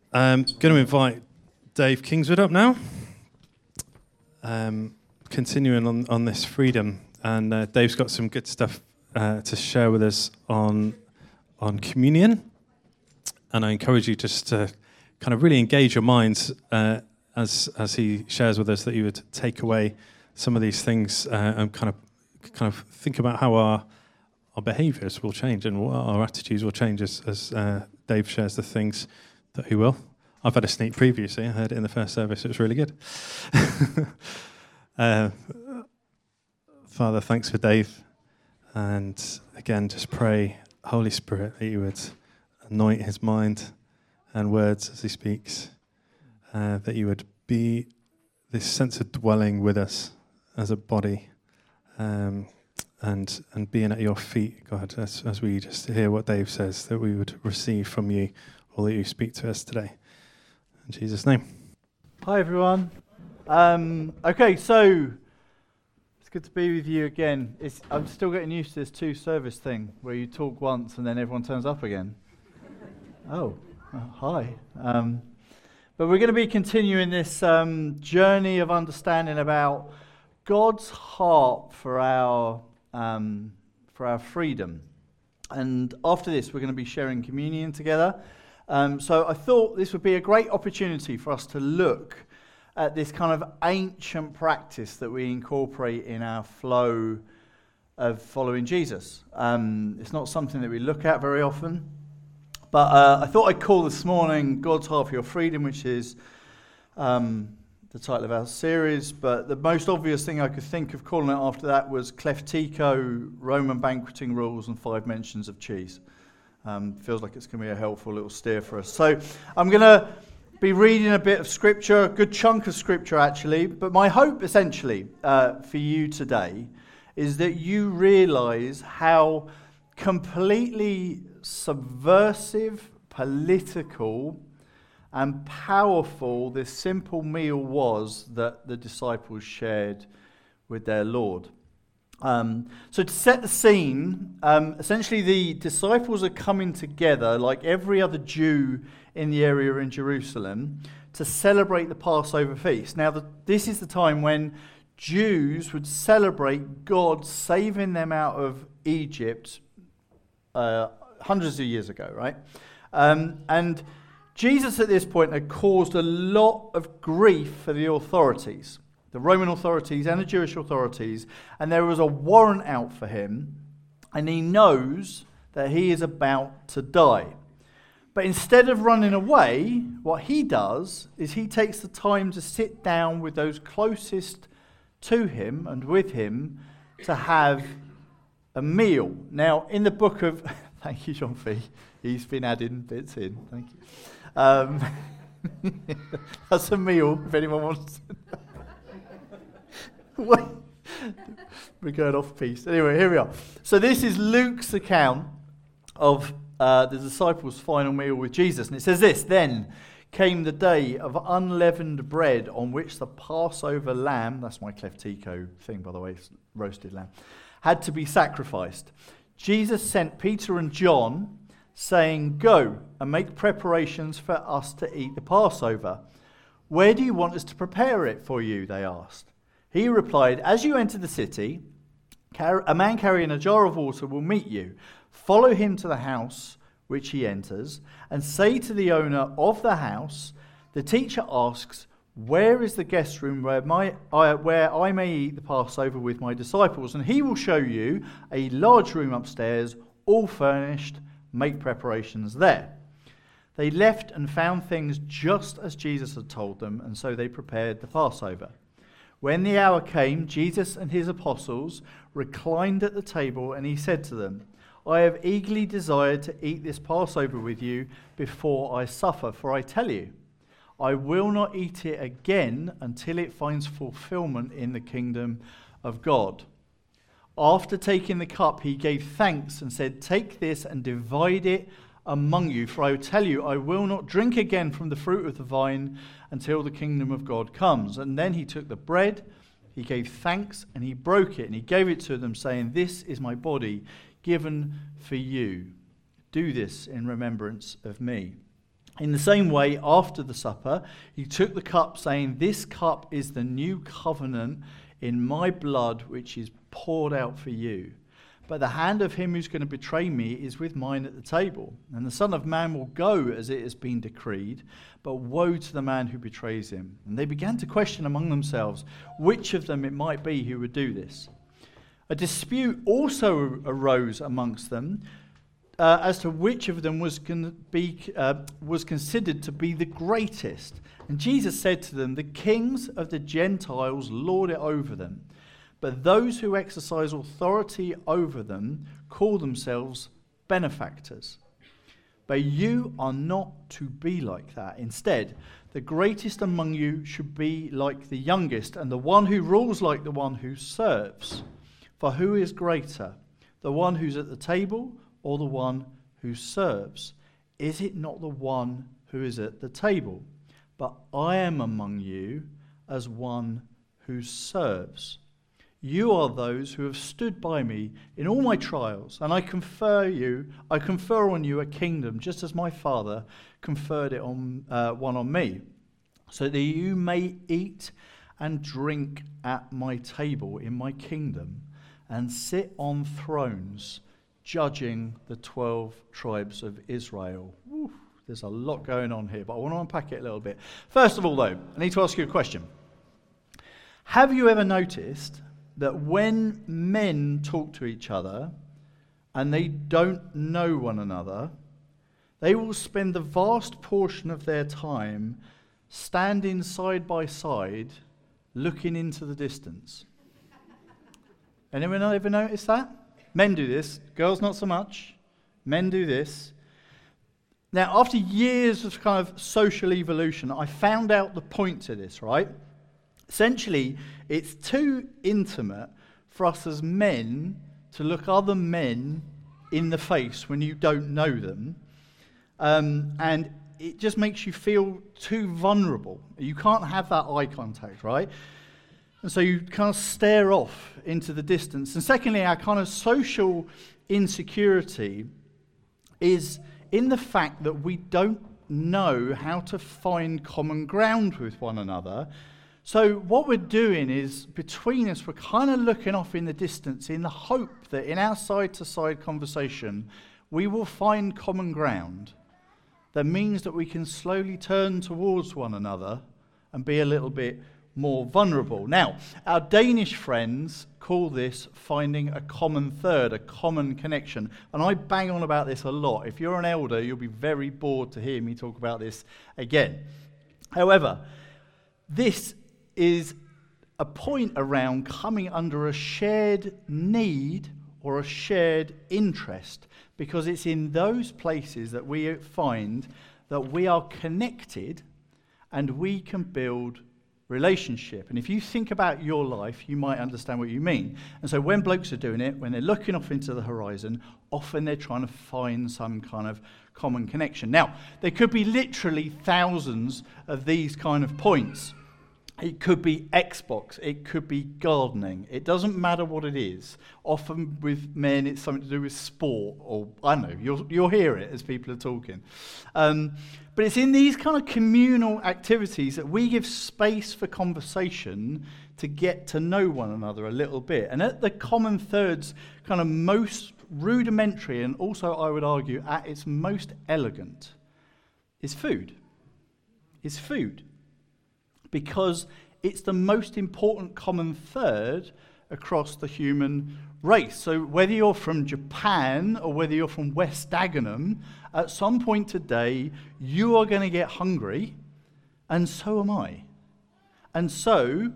Going to invite Dave Kingswood up now. Continuing on this freedom, and Dave's got some good stuff to share with us on communion. And I encourage you just to kind of really engage your minds as he shares with us, that you would take away some of these things and kind of think about how our behaviours will change and what our attitudes will change as Dave shares the things that he will. I've had a sneak preview, so I heard it in the first service. It was really good. Father, thanks for Dave. And again, just pray, Holy Spirit, that you would anoint his mind and words as he speaks, that you would be this sense of dwelling with us as a body, and being at your feet, God, as we just hear what Dave says, that we would receive from you all that you speak to us today. In Jesus' name. Hi, everyone. Okay, so it's good to be with you again. I'm still getting used to this two-service thing where you talk once and then everyone turns up again. Hi. But we're going to be continuing this journey of understanding about God's heart for our freedom. And after this, we're going to be sharing communion together. So I thought this would be a great opportunity for us to look at this kind of ancient practice that we incorporate in our flow of following Jesus. It's not something that we look at very often, but I thought I'd call this morning God's Heart for Your Freedom, which is the title of our series, but the most obvious thing I could think of calling it after that was Cleftico, Roman Banqueting Rules and 5 Mentions of Cheese. Feels like it's going to be a helpful little steer for us. So I'm going to be reading a bit of scripture, a good chunk of scripture actually, but my hope essentially for you today is that you realise how completely subversive, political and powerful this simple meal was that the disciples shared with their Lord. So to set the scene, essentially the disciples are coming together like every other Jew in the area in Jerusalem to celebrate the Passover feast. Now this is the time when Jews would celebrate God saving them out of Egypt hundreds of years ago, right? And Jesus at this point had caused a lot of grief for the authorities, the Roman authorities and the Jewish authorities, and there was a warrant out for him, and he knows that he is about to die. But instead of running away, what he does is he takes the time to sit down with those closest to him and with him to have a meal. Now, in the book of... Thank you, John Fee. He's been adding bits in. Thank you. That's a meal, if anyone wants to. We're going off piece. Anyway, here we are. So this is Luke's account of the disciples' final meal with Jesus. And it says this: Then came the day of unleavened bread on which the Passover lamb, that's my Cleftico thing, by the way, roasted lamb, had to be sacrificed. Jesus sent Peter and John, saying, "Go and make preparations for us to eat the Passover." "Where do you want us to prepare it for you?" they asked. He replied, "As you enter the city, a man carrying a jar of water will meet you. Follow him to the house which he enters, and say to the owner of the house, 'The teacher asks, where is the guest room where I may eat the Passover with my disciples? And he will show you a large room upstairs, all furnished. Make preparations there.' They left and found things just as Jesus had told them, and so they prepared the Passover. When the hour came, Jesus and his apostles reclined at the table, and he said to them, 'I have eagerly desired to eat this Passover with you before I suffer, for I tell you, I will not eat it again until it finds fulfillment in the kingdom of God.' After taking the cup, he gave thanks and said, 'Take this and divide it among you, for I tell you, I will not drink again from the fruit of the vine until the kingdom of God comes.' And then he took the bread, he gave thanks, and he broke it, and he gave it to them, saying, 'This is my body given for you. Do this in remembrance of me.' In the same way, after the supper, he took the cup, saying, "This cup is the new covenant in my blood, which is poured out for you. But the hand of him who's going to betray me is with mine at the table. And the Son of Man will go as it has been decreed, but woe to the man who betrays him." And they began to question among themselves which of them it might be who would do this. A dispute also arose amongst them as to which of them was considered to be the greatest. And Jesus said to them, "The kings of the Gentiles lord it over them, but those who exercise authority over them call themselves benefactors. But you are not to be like that. Instead, the greatest among you should be like the youngest, and the one who rules like the one who serves. For who is greater, the one who's at the table or the one who serves? Is it not the one who is at the table? But I am among you as one who serves. You are those who have stood by me in all my trials, and I confer on you a kingdom, just as my Father conferred it on one on me, so that you may eat and drink at my table in my kingdom, and sit on thrones, judging the 12 tribes of Israel." Woo, there's a lot going on here, but I want to unpack it a little bit. First of all, though, I need to ask you a question. Have you ever noticed that when men talk to each other and they don't know one another, they will spend the vast portion of their time standing side by side, looking into the distance? Anyone ever notice that? Men do this. Girls not so much. Men do this. Now, after years of kind of social evolution, I found out the point to this, right? Essentially, it's too intimate for us as men to look other men in the face when you don't know them. And it just makes you feel too vulnerable. You can't have that eye contact, right? And so you kind of stare off into the distance. And secondly, our kind of social insecurity is in the fact that we don't know how to find common ground with one another. So what we're doing is, between us, we're kind of looking off in the distance in the hope that in our side-to-side conversation, we will find common ground that means that we can slowly turn towards one another and be a little bit more vulnerable. Now, our Danish friends call this finding a common third, a common connection. And I bang on about this a lot. If you're an elder, you'll be very bored to hear me talk about this again. However, this is a point around coming under a shared need or a shared interest, because it's in those places that we find that we are connected and we can build relationship. And if you think about your life, you might understand what you mean. And so when blokes are doing it, when they're looking off into the horizon, often they're trying to find some kind of common connection. Now, there could be literally thousands of these kind of points. It could be Xbox, it could be gardening. It doesn't matter what it is. Often with men, it's something to do with sport, or I don't know, you'll hear it as people are talking. But it's in these kind of communal activities that we give space for conversation to get to know one another a little bit. And at the common third's kind of most rudimentary, and also I would argue at its most elegant, is food. Is food. Because it's the most important common third across the human race. So whether you're from Japan or whether you're from West Dagenham, at some point today, you are going to get hungry, and so am I. And so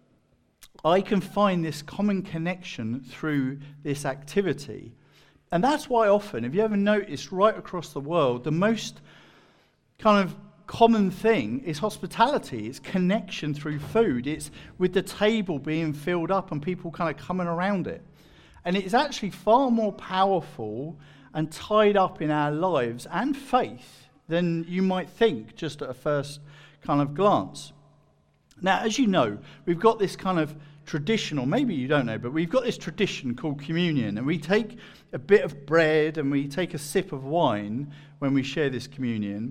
I can find this common connection through this activity. And that's why often, if you ever noticed, right across the world, the most kind of common thing is hospitality. It's connection through food. It's with the table being filled up and people kind of coming around it. And it's actually far more powerful and tied up in our lives and faith than you might think just at a first kind of glance. Now, as you know, we've got this kind of tradition, or maybe you don't know, but we've got this tradition called communion, and we take a bit of bread and we take a sip of wine when we share this communion.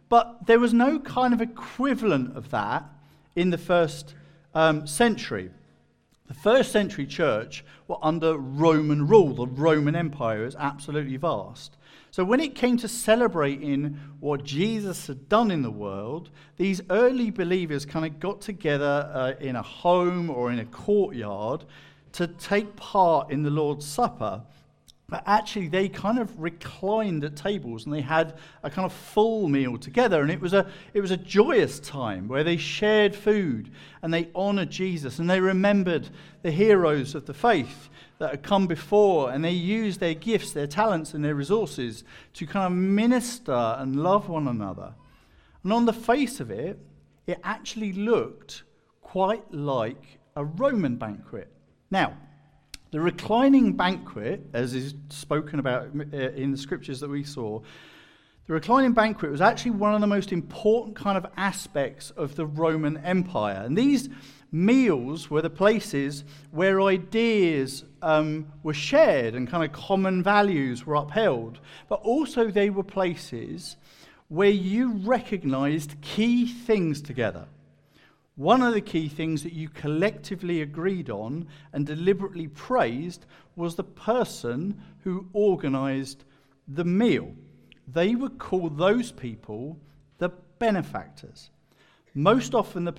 But there was no kind of equivalent of that in the first century. The first century church were under Roman rule. The Roman Empire is absolutely vast. So when it came to celebrating what Jesus had done in the world, these early believers kind of got together in a home or in a courtyard to take part in the Lord's Supper. But actually, they kind of reclined at tables and they had a kind of full meal together. And it was a joyous time where they shared food and they honored Jesus and they remembered the heroes of the faith that had come before, and they used their gifts, their talents, and their resources to kind of minister and love one another. And on the face of it, it actually looked quite like a Roman banquet. Now, the reclining banquet, as is spoken about in the scriptures that we saw, the reclining banquet was actually one of the most important kind of aspects of the Roman Empire. And these meals were the places where ideas were shared and kind of common values were upheld. But also they were places where you recognized key things together. One of the key things that you collectively agreed on and deliberately praised was the person who organized the meal. They would call those people the benefactors. Most often the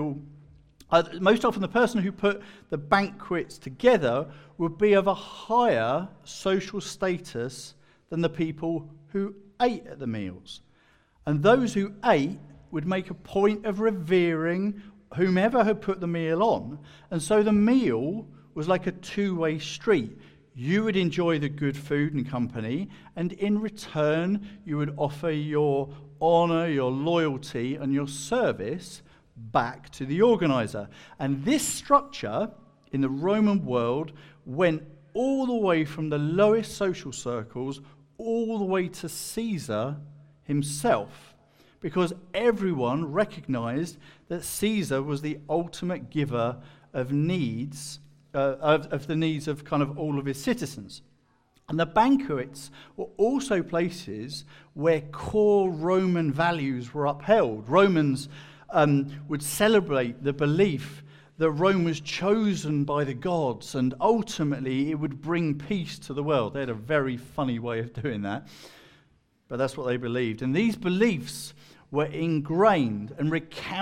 person who put the banquets together would be of a higher social status than the people who ate at the meals. And those who ate would make a point of revering whomever had put the meal on. And so the meal was like a two-way street. You would enjoy the good food and company, and in return, you would offer your honor, your loyalty, and your service back to the organizer. And this structure in the Roman world went all the way from the lowest social circles all the way to Caesar himself, because everyone recognized that Caesar was the ultimate giver of needs, of the needs of kind of all of his citizens. And the banquets were also places where core Roman values were upheld. Romans would celebrate the belief that Rome was chosen by the gods and ultimately it would bring peace to the world. They had a very funny way of doing that, but that's what they believed. And these beliefs were ingrained and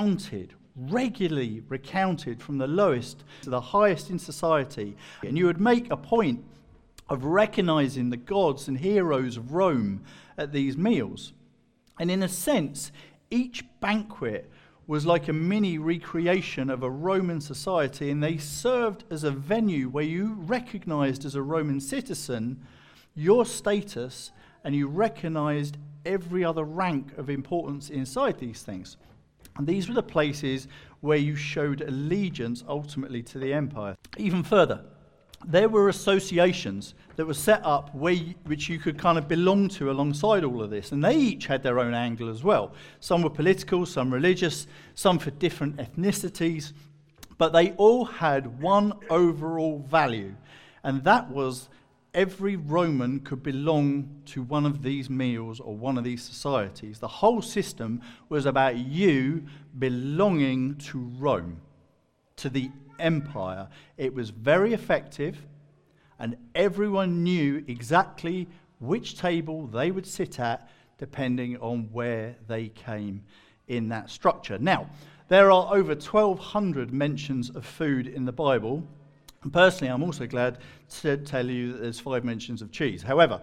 regularly recounted from the lowest to the highest in society. And you would make a point of recognizing the gods and heroes of Rome at these meals. And in a sense, each banquet was like a mini recreation of a Roman society, and they served as a venue where you recognized as a Roman citizen your status, and you recognized every other rank of importance inside these things. And these were the places where you showed allegiance ultimately to the empire. Even further, there were associations that were set up which you could kind of belong to alongside all of this. And they each had their own angle as well. Some were political, some religious, some for different ethnicities. But they all had one overall value. And that was every Roman could belong to one of these meals or one of these societies. The whole system was about you belonging to Rome, to the empire. It was very effective, and everyone knew exactly which table they would sit at depending on where they came in that structure. Now, there are over 1,200 mentions of food in the Bible. And personally, I'm also glad to tell you that there's 5 mentions of cheese. However,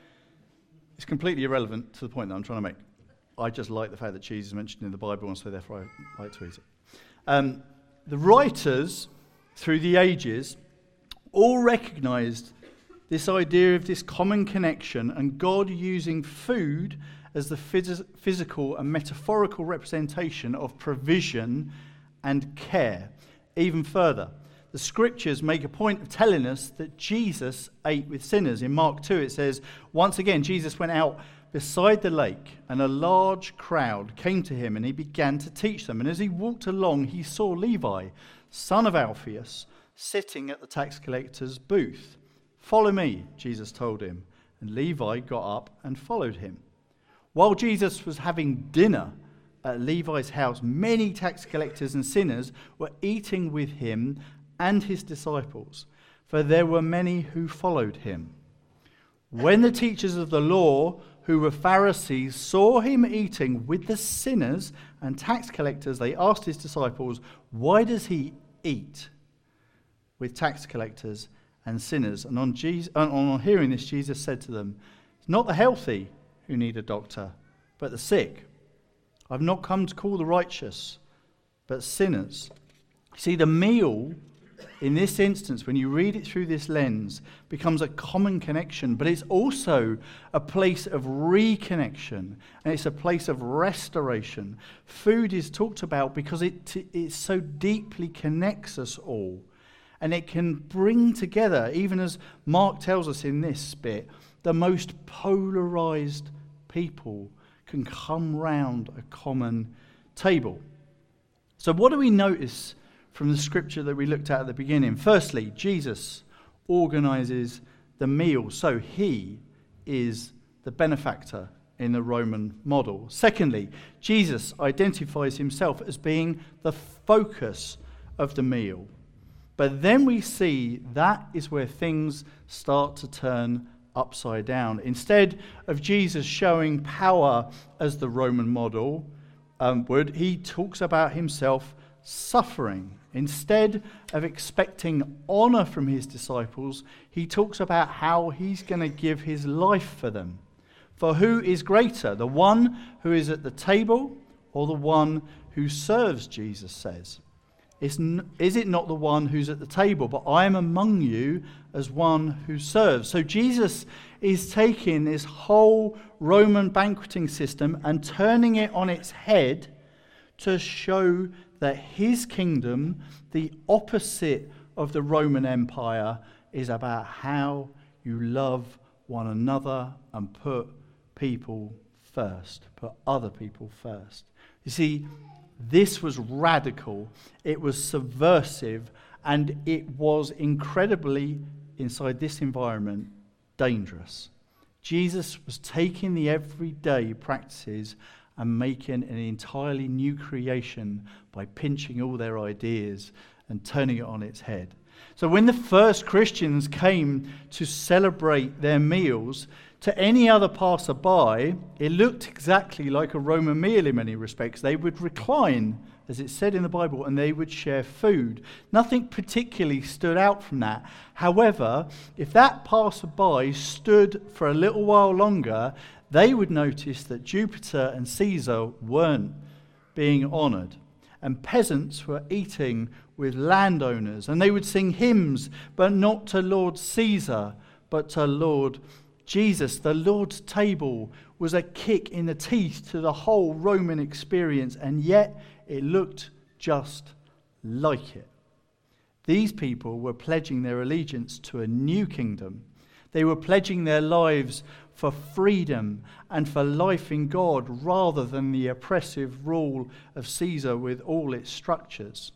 it's completely irrelevant to the point that I'm trying to make. I just like the fact that cheese is mentioned in the Bible, and so therefore I like to eat it. The writers, through the ages, all recognized this idea of this common connection and God using food as the physical and metaphorical representation of provision and care. Even further, the scriptures make a point of telling us that Jesus ate with sinners. In Mark 2 it says, once again Jesus went out beside the lake, and a large crowd came to him, and he began to teach them. And as he walked along, he saw Levi, son of Alphaeus, sitting at the tax collector's booth. "Follow me," Jesus told him. And Levi got up and followed him. While Jesus was having dinner at Levi's house, many tax collectors and sinners were eating with him and his disciples, for there were many who followed him. When the teachers of the law, who were Pharisees, saw him eating with the sinners and tax collectors, they asked his disciples, "Why does he eat with tax collectors and sinners?" And on hearing this, Jesus said to them, "It's not the healthy who need a doctor, but the sick. I've not come to call the righteous, but sinners." See, the meal in this instance, when you read it through this lens, becomes a common connection, but it's also a place of reconnection, and it's a place of restoration. Food is talked about because it so deeply connects us all, and it can bring together, even as Mark tells us in this bit, the most polarized people can come round a common table. So what do we notice from the scripture that we looked at the beginning? Firstly, Jesus organizes the meal, so he is the benefactor in the Roman model. Secondly, Jesus identifies himself as being the focus of the meal. But then we see that is where things start to turn upside down. Instead of Jesus showing power as the Roman model would, he talks about himself suffering. Instead of expecting honor from his disciples, he talks about how he's going to give his life for them. For who is greater, the one who is at the table or the one who serves, Jesus says. Is it not the one who's at the table, but I am among you as one who serves? So Jesus is taking this whole Roman banqueting system and turning it on its head to show that his kingdom, the opposite of the Roman Empire, is about how you love one another and put people first, put other people first. You see, this was radical, it was subversive, and it was incredibly, inside this environment, dangerous. Jesus was taking the everyday practices and making an entirely new creation by pinching all their ideas and turning it on its head. So when the first Christians came to celebrate their meals, to any other passerby, it looked exactly like a Roman meal in many respects. They would recline, as it said in the Bible, and they would share food. Nothing particularly stood out from that. However, if that passerby stood for a little while longer, they would notice that Jupiter and Caesar weren't being honoured, and peasants were eating with landowners, and they would sing hymns, but not to Lord Caesar, but to Lord Jesus. The Lord's table was a kick in the teeth to the whole Roman experience, and yet it looked just like it. These people were pledging their allegiance to a new kingdom. They were pledging their lives for freedom and for life in God rather than the oppressive rule of Caesar with all its structures.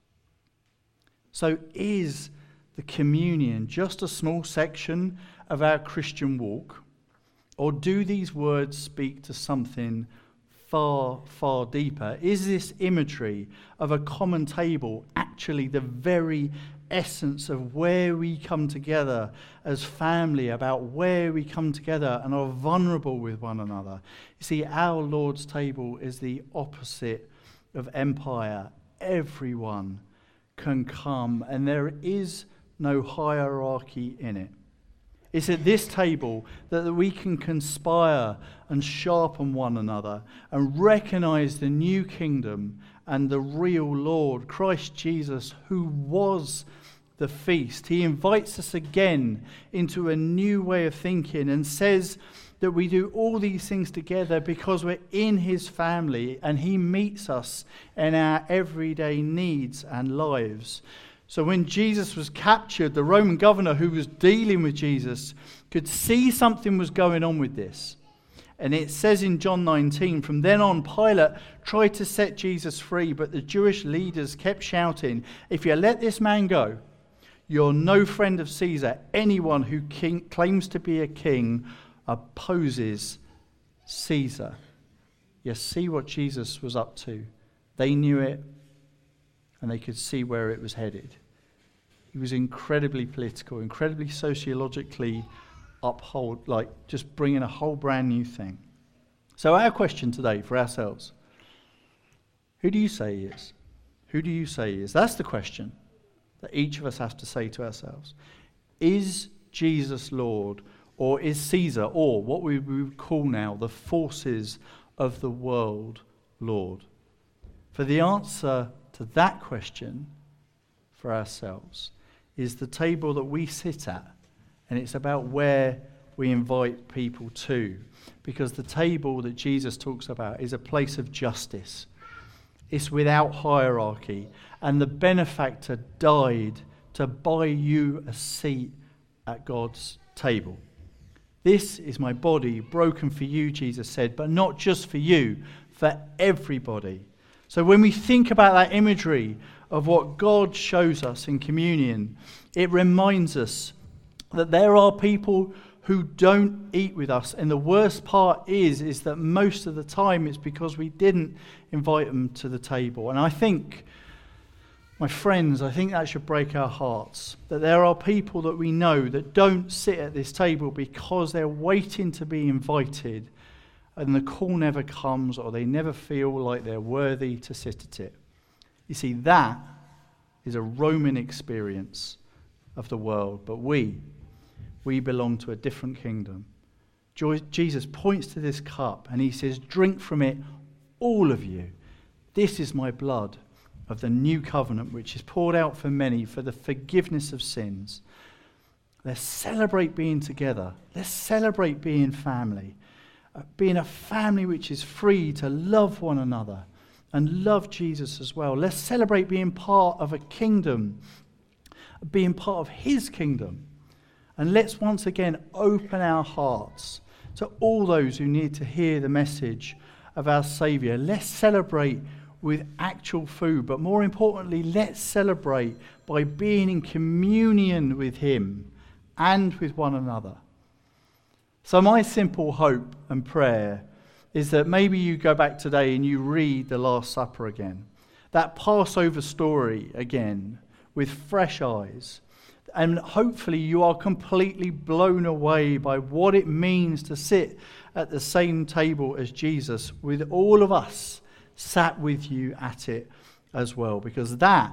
So is the communion just a small section of our Christian walk? Or do these words speak to something far, far deeper? Is this imagery of a common table actually the very essence of where we come together as family, about where we come together and are vulnerable with one another? You see, our Lord's table is the opposite of empire. Everyone can come, and there is no hierarchy in it. It's at this table that we can conspire and sharpen one another and recognize the new kingdom and the real Lord, Christ Jesus, who was the feast. He invites us again into a new way of thinking and says that we do all these things together because we're in his family and he meets us in our everyday needs and lives. So when Jesus was captured, the Roman governor who was dealing with Jesus could see something was going on with this. And it says in John 19, from then on, Pilate tried to set Jesus free, but the Jewish leaders kept shouting, "If you let this man go, you're no friend of Caesar. Anyone who claims to be a king opposes Caesar. Yes, see what Jesus was up to. They knew it, and they could see where it was headed. He was incredibly political, incredibly sociologically just bringing a whole brand new thing. So our question today for ourselves, who do you say he is? Who do you say he is? That's the question that each of us has to say to ourselves. Is Jesus Lord, or is Caesar, or what we would call now the forces of the world, Lord? For the answer to that question for ourselves is the table that we sit at, and it's about where we invite people to. Because the table that Jesus talks about is a place of justice. It's without hierarchy, and the benefactor died to buy you a seat at God's table. This is my body broken for you, Jesus said, but not just for you, for everybody. So when we think about that imagery of what God shows us in communion, it reminds us that there are people who don't eat with us. And the worst part is that most of the time it's because we didn't invite them to the table. And I think, my friends, I think that should break our hearts. That there are people that we know that don't sit at this table because they're waiting to be invited, and the call never comes, or they never feel like they're worthy to sit at it. You see, that is a Roman experience of the world, but we belong to a different kingdom. Jesus points to this cup and he says, drink from it, all of you. This is my blood of the new covenant, which is poured out for many for the forgiveness of sins. Let's celebrate being together. Let's celebrate being family. Being a family which is free to love one another and love Jesus as well. Let's celebrate being part of a kingdom, being part of his kingdom. And let's once again open our hearts to all those who need to hear the message of our Saviour. Let's celebrate with actual food, but more importantly, let's celebrate by being in communion with him and with one another. So my simple hope and prayer is that maybe you go back today and you read the Last Supper again, that Passover story again with fresh eyes, and hopefully you are completely blown away by what it means to sit at the same table as Jesus, with all of us sat with you at it as well, because that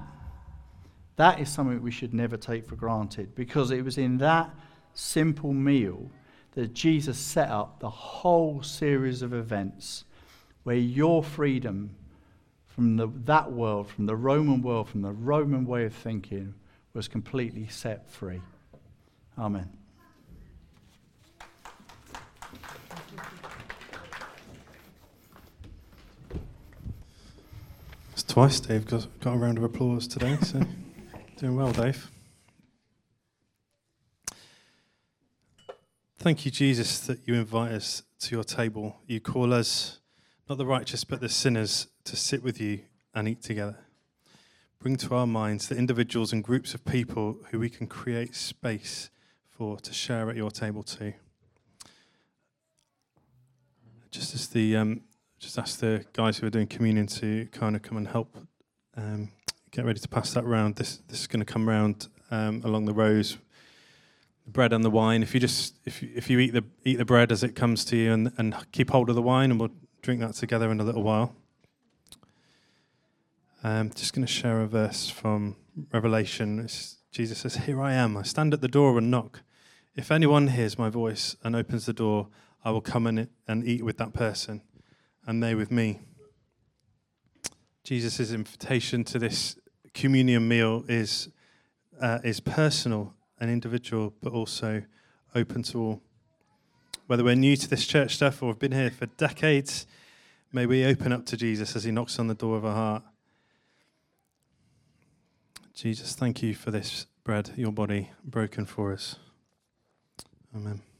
is something we should never take for granted, because it was in that simple meal that Jesus set up the whole series of events where your freedom from that world, from the Roman world, from the Roman way of thinking, was completely set free. Amen. It's twice Dave got a round of applause today, so doing well, Dave. Thank you, Jesus, that you invite us to your table. You call us, not the righteous, but the sinners, to sit with you and eat together. Bring to our minds the individuals and groups of people who we can create space for to share at your table too. Just ask the guys who are doing communion to kind of come and help get ready to pass that round. This is going to come round along the rows. The bread and the wine. If you eat the bread as it comes to you, and keep hold of the wine, and we'll drink that together in a little while. Just going to share a verse from Revelation. Jesus says, "Here I am. I stand at the door and knock. If anyone hears my voice and opens the door, I will come in and eat with that person, and they with me." Jesus' invitation to this communion meal is personal and individual, but also open to all. Whether we're new to this church stuff or have been here for decades, may we open up to Jesus as he knocks on the door of our heart. Jesus, thank you for this bread, your body broken for us. Amen.